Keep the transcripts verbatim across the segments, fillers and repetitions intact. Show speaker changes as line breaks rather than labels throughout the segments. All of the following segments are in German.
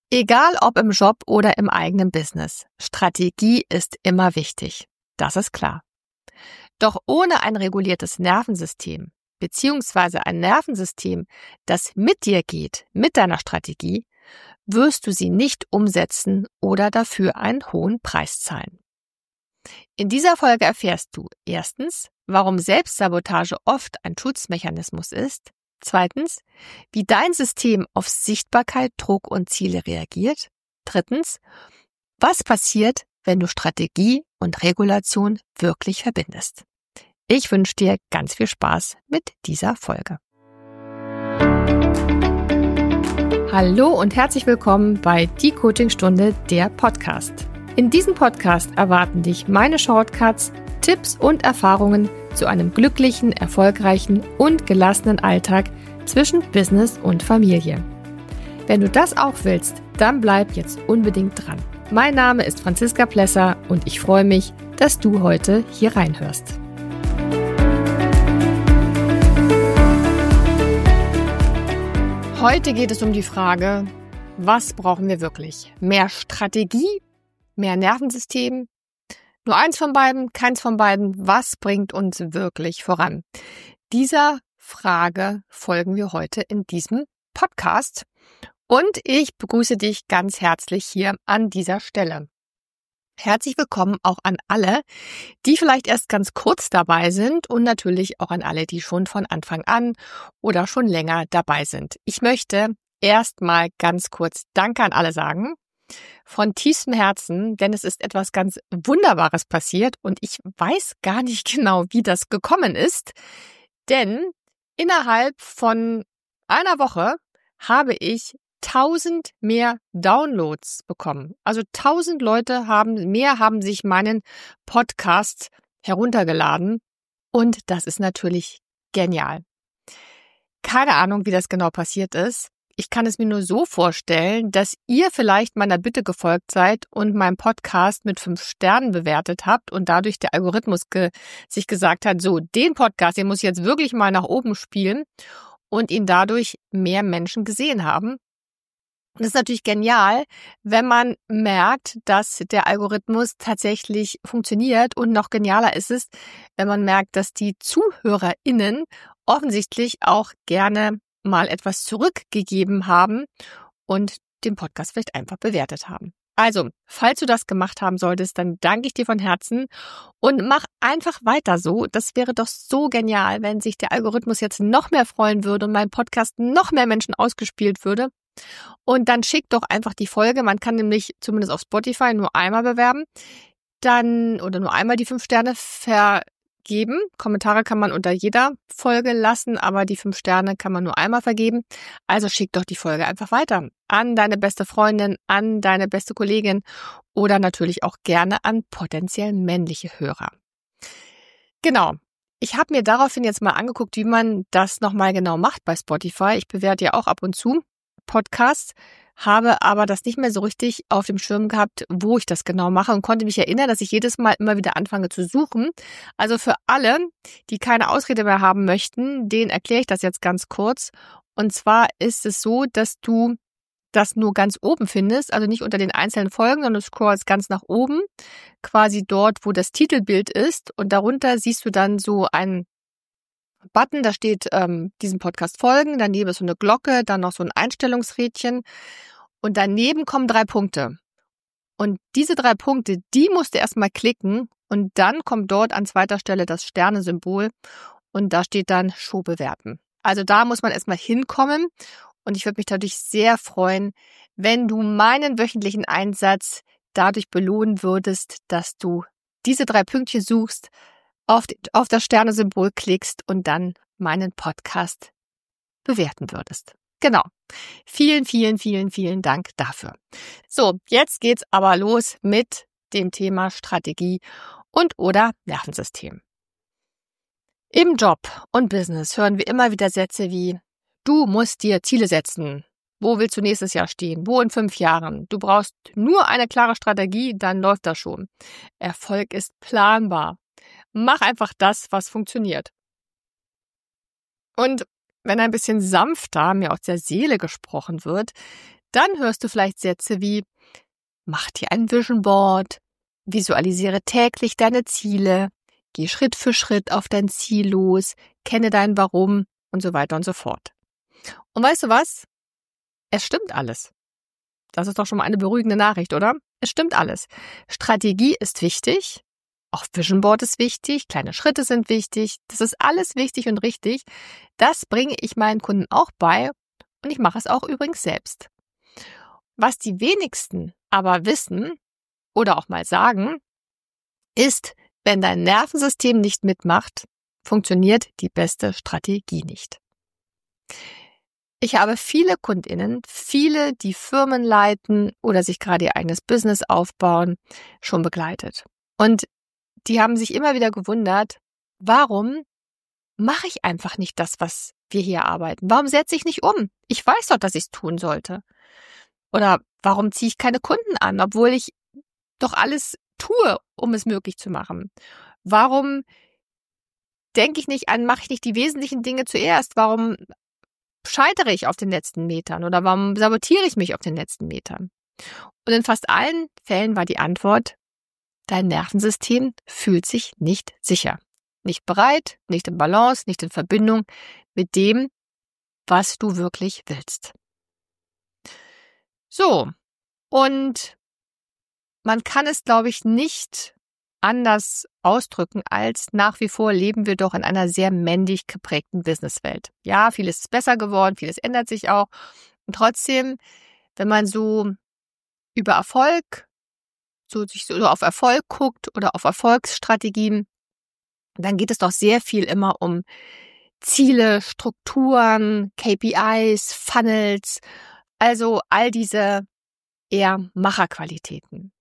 Egal ob im Job oder im eigenen Business, Strategie ist immer wichtig. Das ist klar. Doch ohne ein reguliertes Nervensystem, beziehungsweise ein Nervensystem, das mit dir geht, mit deiner Strategie, wirst du sie nicht umsetzen oder dafür einen hohen Preis zahlen. In dieser Folge erfährst du erstens, warum Selbstsabotage oft ein Schutzmechanismus ist, zweitens, wie dein System auf Sichtbarkeit, Druck und Ziele reagiert, drittens, was passiert, wenn du Strategie und Regulation wirklich verbindest. Ich wünsche dir ganz viel Spaß mit dieser Folge. Hallo und herzlich willkommen bei Die Coachingstunde, der Podcast. In diesem Podcast erwarten dich meine Shortcuts, Tipps und Erfahrungen zu einem glücklichen, erfolgreichen und gelassenen Alltag zwischen Business und Familie. Wenn du das auch willst, dann bleib jetzt unbedingt dran. Mein Name ist Franziska Plesser und ich freue mich, dass du heute hier reinhörst. Heute geht es um die Frage, was brauchen wir wirklich? Mehr Strategie? Mehr Nervensystem? Nur eins von beiden, keins von beiden. Was bringt uns wirklich voran? Dieser Frage folgen wir heute in diesem Podcast. Und ich begrüße dich ganz herzlich hier an dieser Stelle. Herzlich willkommen auch an alle, die vielleicht erst ganz kurz dabei sind und natürlich auch an alle, die schon von Anfang an oder schon länger dabei sind. Ich möchte erstmal ganz kurz Danke an alle sagen. Von tiefstem Herzen, denn es ist etwas ganz Wunderbares passiert und ich weiß gar nicht genau, wie das gekommen ist, denn innerhalb von einer Woche habe ich tausend mehr Downloads bekommen. Also tausend Leute haben, mehr haben sich meinen Podcast heruntergeladen und das ist natürlich genial. Keine Ahnung, wie das genau passiert ist. Ich kann es mir nur so vorstellen, dass ihr vielleicht meiner Bitte gefolgt seid und meinen Podcast mit fünf Sternen bewertet habt und dadurch der Algorithmus ge- sich gesagt hat, so, den Podcast, den muss ich jetzt wirklich mal nach oben spielen und ihn dadurch mehr Menschen gesehen haben. Und das ist natürlich genial, wenn man merkt, dass der Algorithmus tatsächlich funktioniert und noch genialer ist es, wenn man merkt, dass die ZuhörerInnen offensichtlich auch gerne mal etwas zurückgegeben haben und den Podcast vielleicht einfach bewertet haben. Also, falls du das gemacht haben solltest, dann danke ich dir von Herzen und mach einfach weiter so. Das wäre doch so genial, wenn sich der Algorithmus jetzt noch mehr freuen würde und mein Podcast noch mehr Menschen ausgespielt würde. Und dann schick doch einfach die Folge. Man kann nämlich zumindest auf Spotify nur einmal bewerben, dann oder nur einmal die fünf Sterne vergeben. Kommentare kann man unter jeder Folge lassen, aber die fünf Sterne kann man nur einmal vergeben. Also schick doch die Folge einfach weiter an deine beste Freundin, an deine beste Kollegin oder natürlich auch gerne an potenziell männliche Hörer. Genau. Ich habe mir daraufhin jetzt mal angeguckt, wie man das nochmal genau macht bei Spotify. Ich bewerte ja auch ab und zu Podcasts, habe aber das nicht mehr so richtig auf dem Schirm gehabt, wo ich das genau mache und konnte mich erinnern, dass ich jedes Mal immer wieder anfange zu suchen. Also für alle, die keine Ausrede mehr haben möchten, denen erkläre ich das jetzt ganz kurz. Und zwar ist es so, dass du das nur ganz oben findest, also nicht unter den einzelnen Folgen, sondern du scrollst ganz nach oben, quasi dort, wo das Titelbild ist und darunter siehst du dann so einen Button, da steht ähm, diesem Podcast folgen, daneben ist so eine Glocke, dann noch so ein Einstellungsrädchen und daneben kommen drei Punkte. Und diese drei Punkte, die musst du erstmal klicken und dann kommt dort an zweiter Stelle das Sternesymbol und da steht dann Show bewerten. Also da muss man erstmal hinkommen und ich würde mich dadurch sehr freuen, wenn du meinen wöchentlichen Einsatz dadurch belohnen würdest, dass du diese drei Pünktchen suchst, Auf, die, auf das Sternesymbol klickst und dann meinen Podcast bewerten würdest. Genau. Vielen, vielen, vielen, vielen Dank dafür. So, jetzt geht's aber los mit dem Thema Strategie und oder Nervensystem. Im Job und Business hören wir immer wieder Sätze wie: Du musst dir Ziele setzen. Wo willst du nächstes Jahr stehen? Wo in fünf Jahren? Du brauchst nur eine klare Strategie, dann läuft das schon. Erfolg ist planbar. Mach einfach das, was funktioniert. Und wenn ein bisschen sanfter mir aus der Seele gesprochen wird, Dann hörst du vielleicht Sätze wie: Mach dir ein Vision Board, visualisiere täglich deine Ziele, geh Schritt für Schritt auf dein Ziel los, kenne dein Warum und so weiter und so fort. Und weißt du was? Es stimmt alles. Das ist doch schon mal eine beruhigende Nachricht, oder? Es stimmt alles. Strategie ist wichtig, auch Vision Board ist wichtig, kleine Schritte sind wichtig, das ist alles wichtig und richtig. Das bringe ich meinen Kunden auch bei und ich mache es auch übrigens selbst. Was die wenigsten aber wissen oder auch mal sagen, ist, wenn dein Nervensystem nicht mitmacht, funktioniert die beste Strategie nicht. Ich habe viele KundInnen, viele, die Firmen leiten oder sich gerade ihr eigenes Business aufbauen, schon begleitet. Und die haben sich immer wieder gewundert, warum mache ich einfach nicht das, was wir hier arbeiten? Warum setze ich nicht um? Ich weiß doch, dass ich es tun sollte. Oder warum ziehe ich keine Kunden an, obwohl ich doch alles tue, um es möglich zu machen? Warum denke ich nicht an, mache ich nicht die wesentlichen Dinge zuerst? Warum scheitere ich auf den letzten Metern oder warum sabotiere ich mich auf den letzten Metern? Und in fast allen Fällen war die Antwort: Dein Nervensystem fühlt sich nicht sicher, nicht bereit, nicht in Balance, nicht in Verbindung mit dem, was du wirklich willst. So, und man kann es, glaube ich, nicht anders ausdrücken, als nach wie vor leben wir doch in einer sehr männlich geprägten Businesswelt. Ja, vieles ist besser geworden, vieles ändert sich auch. Und trotzdem, wenn man so über Erfolg, so sich so auf Erfolg guckt oder auf Erfolgsstrategien, dann geht es doch sehr viel immer um Ziele, Strukturen, K P Is, Funnels, also all diese eher Macherqualitäten.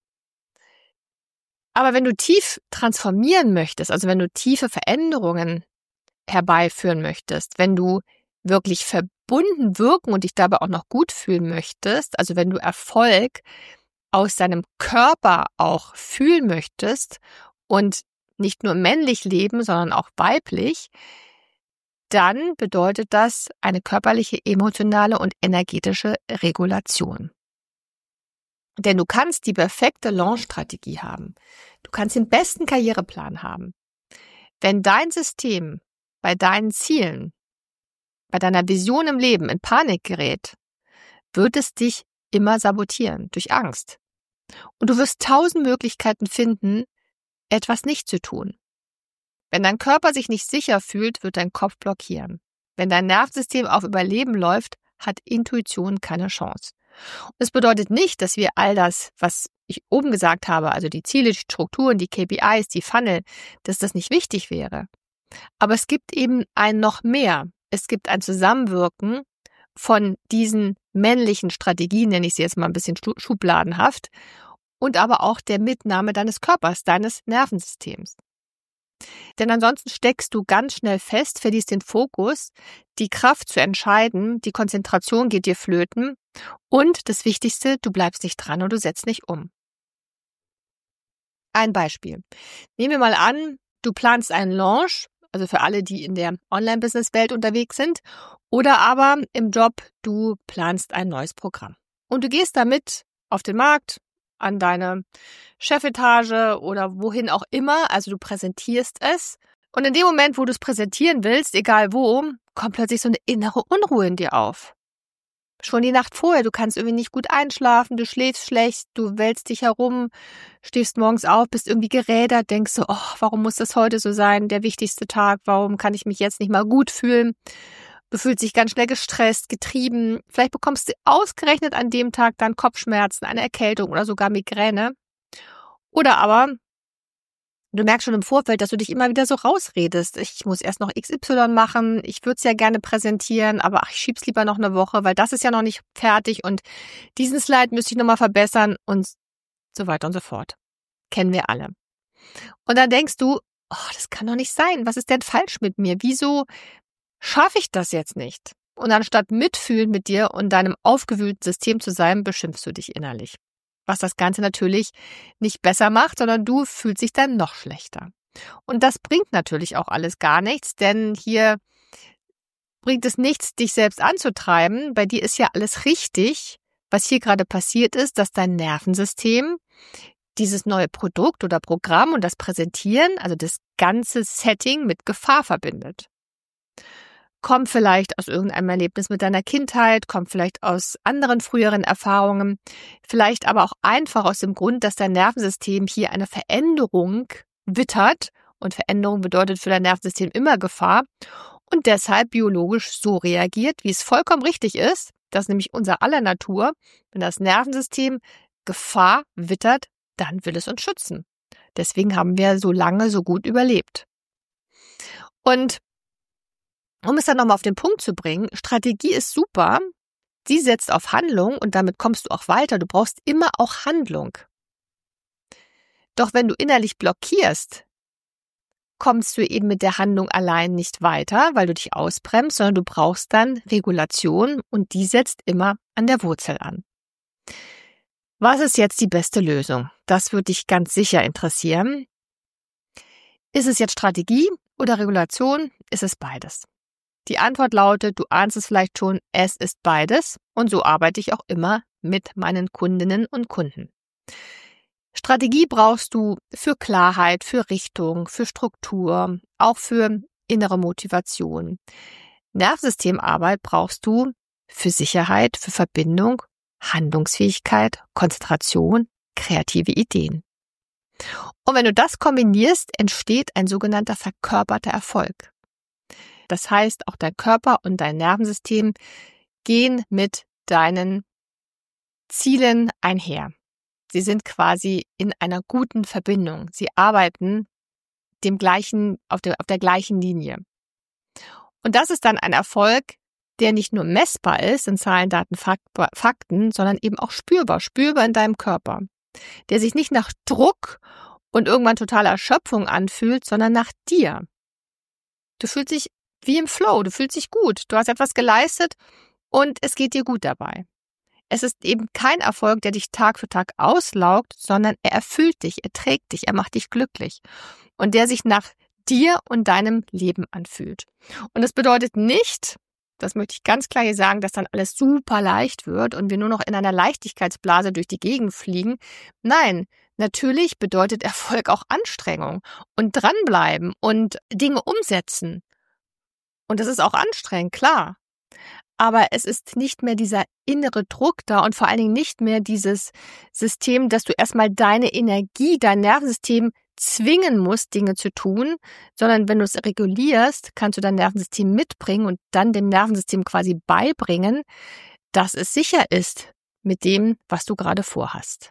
Aber wenn du tief transformieren möchtest, also wenn du tiefe Veränderungen herbeiführen möchtest, wenn du wirklich verbunden wirken und dich dabei auch noch gut fühlen möchtest, also wenn du Erfolg aus deinem Körper auch fühlen möchtest und nicht nur männlich leben, sondern auch weiblich, dann bedeutet das eine körperliche, emotionale und energetische Regulation. Denn du kannst die perfekte Launch-Strategie haben. Du kannst den besten Karriereplan haben. Wenn dein System bei deinen Zielen, bei deiner Vision im Leben in Panik gerät, wird es dich immer sabotieren durch Angst. Und du wirst tausend Möglichkeiten finden, etwas nicht zu tun. Wenn dein Körper sich nicht sicher fühlt, wird dein Kopf blockieren. Wenn dein Nervensystem auf Überleben läuft, hat Intuition keine Chance. Und das bedeutet nicht, dass wir all das, was ich oben gesagt habe, also die Ziele, die Strukturen, die K P Is, die Funnel, dass das nicht wichtig wäre. Aber es gibt eben ein noch mehr. Es gibt ein Zusammenwirken von diesen männlichen Strategien, nenne ich sie jetzt mal ein bisschen schubladenhaft, und aber auch der Mitnahme deines Körpers, deines Nervensystems. Denn ansonsten steckst du ganz schnell fest, verlierst den Fokus, die Kraft zu entscheiden, die Konzentration geht dir flöten und das Wichtigste, du bleibst nicht dran und du setzt nicht um. Ein Beispiel. Nehmen wir mal an, du planst einen Launch, also für alle, die in der Online-Business-Welt unterwegs sind, oder aber im Job, du planst ein neues Programm. Und du gehst damit auf den Markt, an deine Chefetage oder wohin auch immer, also du präsentierst es. Und in dem Moment, wo du es präsentieren willst, egal wo, kommt plötzlich so eine innere Unruhe in dir auf. Schon die Nacht vorher, du kannst irgendwie nicht gut einschlafen, du schläfst schlecht, du wälzt dich herum, stehst morgens auf, bist irgendwie gerädert, denkst so, oh, warum muss das heute so sein, der wichtigste Tag, warum kann ich mich jetzt nicht mal gut fühlen? Du fühlst dich ganz schnell gestresst, getrieben. Vielleicht bekommst du ausgerechnet an dem Tag dann Kopfschmerzen, eine Erkältung oder sogar Migräne. Oder aber du merkst schon im Vorfeld, dass du dich immer wieder so rausredest. Ich muss erst noch X Y machen, ich würde es ja gerne präsentieren, aber ach, ich schieb's lieber noch eine Woche, weil das ist ja noch nicht fertig und diesen Slide müsste ich nochmal verbessern und so weiter und so fort. Kennen wir alle. Und dann denkst du, oh, das kann doch nicht sein. Was ist denn falsch mit mir? Wieso schaffe ich das jetzt nicht? Und anstatt mitfühlend mit dir und deinem aufgewühlten System zu sein, beschimpfst du dich innerlich. Was das Ganze natürlich nicht besser macht, sondern du fühlst dich dann noch schlechter. Und das bringt natürlich auch alles gar nichts, denn hier bringt es nichts, dich selbst anzutreiben. Bei dir ist ja alles richtig. was hier gerade passiert ist, dass dein Nervensystem dieses neue Produkt oder Programm und das Präsentieren, also das ganze Setting mit Gefahr verbindet. Kommt vielleicht aus irgendeinem Erlebnis mit deiner Kindheit, kommt vielleicht aus anderen früheren Erfahrungen, vielleicht aber auch einfach aus dem Grund, dass dein Nervensystem hier eine Veränderung wittert, und Veränderung bedeutet für dein Nervensystem immer Gefahr und deshalb biologisch so reagiert, wie es vollkommen richtig ist. Das ist nämlich unser aller Natur. Wenn das Nervensystem Gefahr wittert, dann will es uns schützen. Deswegen haben wir so lange so gut überlebt. Und um es dann nochmal auf den Punkt zu bringen, Strategie ist super, sie setzt auf Handlung und damit kommst du auch weiter. Du brauchst immer auch Handlung. Doch wenn du innerlich blockierst, kommst du eben mit der Handlung allein nicht weiter, weil du dich ausbremst, sondern du brauchst dann Regulation und die setzt immer an der Wurzel an. Was ist jetzt die beste Lösung? Das würde dich ganz sicher interessieren. Ist es jetzt Strategie oder Regulation? Ist es beides? Die Antwort lautet, du ahnst es vielleicht schon, es ist beides und so arbeite ich auch immer mit meinen Kundinnen und Kunden. Strategie brauchst du für Klarheit, für Richtung, für Struktur, auch für innere Motivation. Nervensystemarbeit brauchst du für Sicherheit, für Verbindung, Handlungsfähigkeit, Konzentration, kreative Ideen. Und wenn du das kombinierst, entsteht ein sogenannter verkörperter Erfolg. Das heißt, auch dein Körper und dein Nervensystem gehen mit deinen Zielen einher. Sie sind quasi in einer guten Verbindung. Sie arbeiten dem gleichen, auf der, auf der gleichen Linie. Und das ist dann ein Erfolg, der nicht nur messbar ist in Zahlen, Daten, Fakten, sondern eben auch spürbar, spürbar in deinem Körper. Der sich nicht nach Druck und irgendwann totaler Erschöpfung anfühlt, sondern nach dir. Du fühlst dich wie im Flow, du fühlst dich gut, du hast etwas geleistet und es geht dir gut dabei. Es ist eben kein Erfolg, der dich Tag für Tag auslaugt, sondern er erfüllt dich, er trägt dich, er macht dich glücklich und der sich nach dir und deinem Leben anfühlt. Und das bedeutet nicht, das möchte ich ganz klar hier sagen, dass dann alles super leicht wird und wir nur noch in einer Leichtigkeitsblase durch die Gegend fliegen. Nein, natürlich bedeutet Erfolg auch Anstrengung und dranbleiben und Dinge umsetzen. Und das ist auch anstrengend, klar. Aber es ist nicht mehr dieser innere Druck da und vor allen Dingen nicht mehr dieses System, dass du erstmal deine Energie, dein Nervensystem zwingen musst, Dinge zu tun, sondern wenn du es regulierst, kannst du dein Nervensystem mitbringen und dann dem Nervensystem quasi beibringen, dass es sicher ist mit dem, was du gerade vorhast.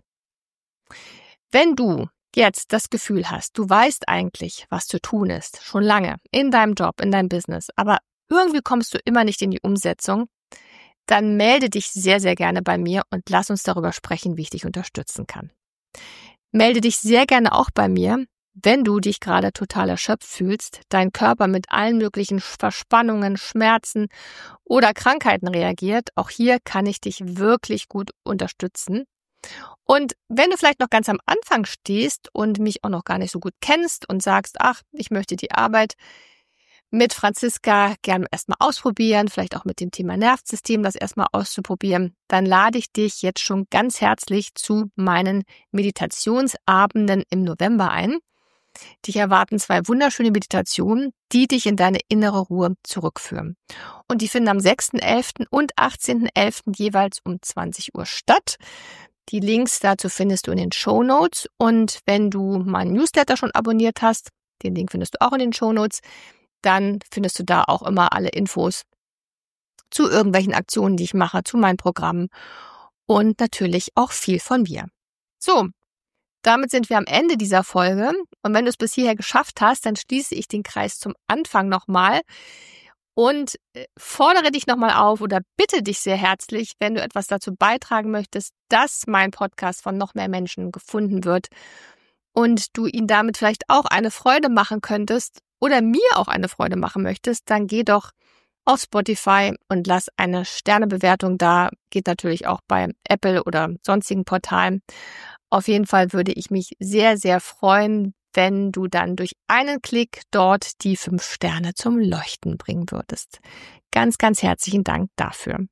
Wenn du jetzt das Gefühl hast, du weißt eigentlich, was zu tun ist, schon lange, in deinem Job, in deinem Business, aber irgendwie kommst du immer nicht in die Umsetzung, dann melde dich sehr, sehr gerne bei mir und lass uns darüber sprechen, wie ich dich unterstützen kann. Melde dich sehr gerne auch bei mir, wenn du dich gerade total erschöpft fühlst, dein Körper mit allen möglichen Verspannungen, Schmerzen oder Krankheiten reagiert. Auch hier kann ich dich wirklich gut unterstützen. Und wenn du vielleicht noch ganz am Anfang stehst und mich auch noch gar nicht so gut kennst und sagst, ach, ich möchte die Arbeit mit Franziska gerne erstmal ausprobieren, vielleicht auch mit dem Thema Nervensystem das erstmal auszuprobieren, dann lade ich dich jetzt schon ganz herzlich zu meinen Meditationsabenden im November ein. Dich erwarten zwei wunderschöne Meditationen, die dich in deine innere Ruhe zurückführen. Und die finden am sechsten elften und achtzehnten elften jeweils um zwanzig Uhr statt. Die Links dazu findest du in den Shownotes. Und wenn du meinen Newsletter schon abonniert hast, den Link findest du auch in den Shownotes, dann findest du da auch immer alle Infos zu irgendwelchen Aktionen, die ich mache, zu meinen Programmen und natürlich auch viel von mir. So, damit sind wir am Ende dieser Folge. Und wenn du es bis hierher geschafft hast, dann schließe ich den Kreis zum Anfang nochmal und fordere dich nochmal auf oder bitte dich sehr herzlich, wenn du etwas dazu beitragen möchtest, dass mein Podcast von noch mehr Menschen gefunden wird und du ihnen damit vielleicht auch eine Freude machen könntest oder mir auch eine Freude machen möchtest, dann geh doch auf Spotify und lass eine Sternebewertung da. Geht natürlich auch bei Apple oder sonstigen Portalen. Auf jeden Fall würde ich mich sehr, sehr freuen, wenn du dann durch einen Klick dort die fünf Sterne zum Leuchten bringen würdest. Ganz, ganz herzlichen Dank dafür.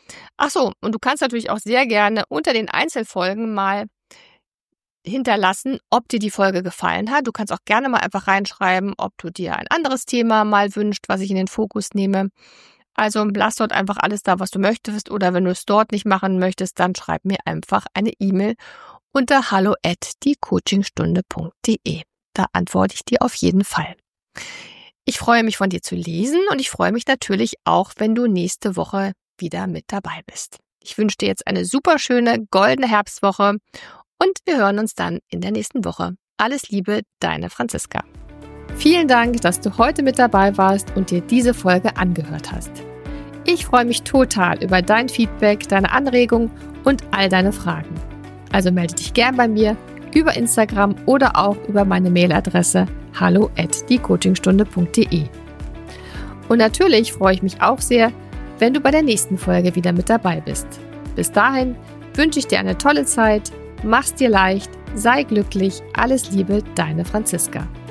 Ach so, und du kannst natürlich auch sehr gerne unter den Einzelfolgen mal hinterlassen, ob dir die Folge gefallen hat. Du kannst auch gerne mal einfach reinschreiben, ob du dir ein anderes Thema mal wünschst, was ich in den Fokus nehme. Also lass dort einfach alles da, was du möchtest. Oder wenn du es dort nicht machen möchtest, dann schreib mir einfach eine E-Mail unter hallo at die coachingstunde punkt de. Da antworte ich dir auf jeden Fall. Ich freue mich, von dir zu lesen und ich freue mich natürlich auch, wenn du nächste Woche wieder mit dabei bist. Ich wünsche dir jetzt eine super schöne goldene Herbstwoche und wir hören uns dann in der nächsten Woche. Alles Liebe, deine Franziska. Vielen Dank, dass du heute mit dabei warst und dir diese Folge angehört hast. Ich freue mich total über dein Feedback, deine Anregungen und all deine Fragen. Also melde dich gern bei mir über Instagram oder auch über meine Mailadresse hallo at die coachingstunde punkt de. Und natürlich freue ich mich auch sehr, wenn du bei der nächsten Folge wieder mit dabei bist. Bis dahin wünsche ich dir eine tolle Zeit, mach's dir leicht, sei glücklich, alles Liebe, deine Franziska.